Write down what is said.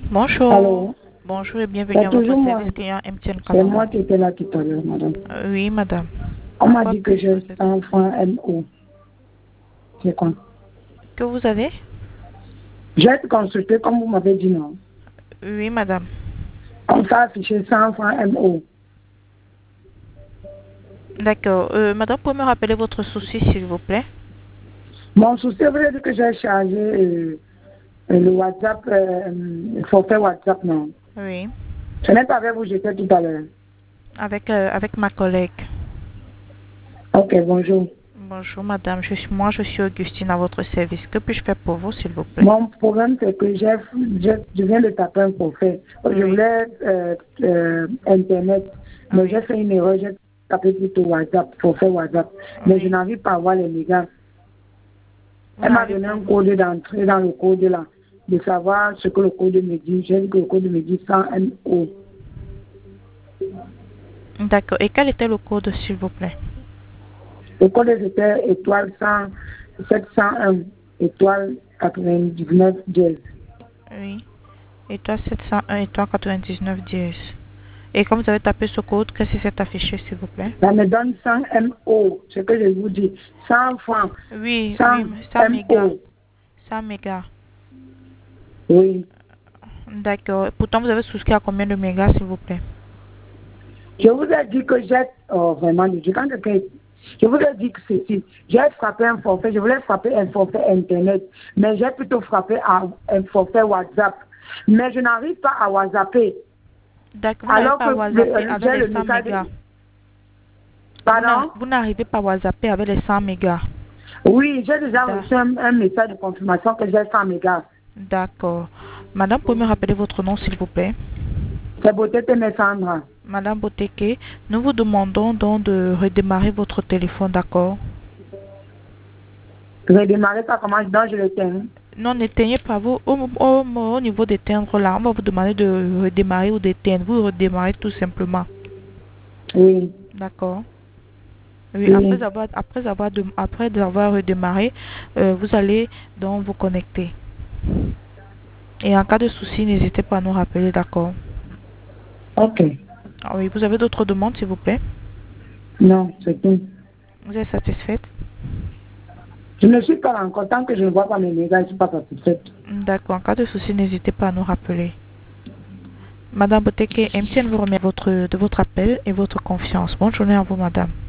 Bonjour. Alors, Bonjour et bienvenue c'est à votre toujours moi. service client MTN C'est Cameroun. moi qui étais là tout à l'heure, madame. Oui, madame. On En m'a quoi dit que puis-je vous j'ai aider? 100 francs MO. C'est quoi? Que vous avez? J'ai été consulté comme vous m'avez dit non. Oui, madame. On s'est affiché 100 francs MO. D'accord. Madame, pouvez me rappeler votre souci, s'il vous plaît? Mon souci, vous avez dit que j'ai chargé le WhatsApp, le forfait WhatsApp, non. Oui. Ce n'est pas avec vous, j'étais tout à l'heure. Avec ma collègue. Ok, bonjour. Bonjour, madame. Je suis Augustine à votre service. Que puis-je faire pour vous, s'il vous plaît? Mon problème, c'est que je viens de taper un forfait. Je Oui. voulais Internet, mais Oui. j'ai fait une erreur. J'ai tapé plutôt WhatsApp, forfait WhatsApp. Mais je Oui. n'arrive pas à voir les mégas. Vous Elle m'a n'arrivez donné pas. un code d'entrée dans le code là, de savoir ce que le code me dit. J'ai dit que le code me dit 100 MO. D'accord. Et quel était le code, s'il vous plaît? Le code c'était étoile 100, 701, étoile 99 dièse. Oui. Et toi, 701 et toi, 99 dièse. Et quand vous avez tapé ce code, qu'est-ce qui s'est affiché, s'il vous plaît? Ça me donne 100 MO, ce que je vous dis. 100 francs, Oui, 100 oui, 100 mégas. MO. 100 mégas. Oui. D'accord. Pourtant, vous avez souscrit à combien de mégas, s'il vous plaît? Je vous ai dit que j'ai, oh vraiment, je vous ai dit que ceci, j'ai frappé un forfait, je voulais frapper un forfait Internet, mais j'ai plutôt frappé un forfait WhatsApp. Mais je n'arrive pas à WhatsApper, D'accord. Vous n'arrivez alors pas que à WhatsApper avec j'ai les le 100 message. mégas. Pardon? Vous n'arrivez pas à WhatsApper avec les 100 mégas. Oui, j'ai déjà Da- reçu un message de confirmation que j'ai 100 mégas. D'accord. Madame, pouvez me rappeler votre nom, s'il vous plaît? C'est beauté Sandra. Madame Boteke, nous vous demandons donc de redémarrer votre téléphone, d'accord? Je vais démarrer ça comment donc je le tiens. Non, n'éteignez pas vous. Au niveau d'éteindre là, on va vous demander de redémarrer ou d'éteindre. Vous redémarrez tout simplement. Oui, D'accord? Oui, oui. après avoir redémarré, vous allez donc vous connecter. Et en cas de souci, n'hésitez pas à nous rappeler, d'accord? Ok. Ah oui, vous avez d'autres demandes, s'il vous plaît? Non, c'est tout. Vous êtes satisfaite? Je ne suis pas encore, tant que je ne vois pas mes mégas, je ne suis pas satisfaite. D'accord, en cas de souci, n'hésitez pas à nous rappeler. Madame Boteke, MTN vous remercie de votre appel et votre confiance. Bonne journée à vous, madame.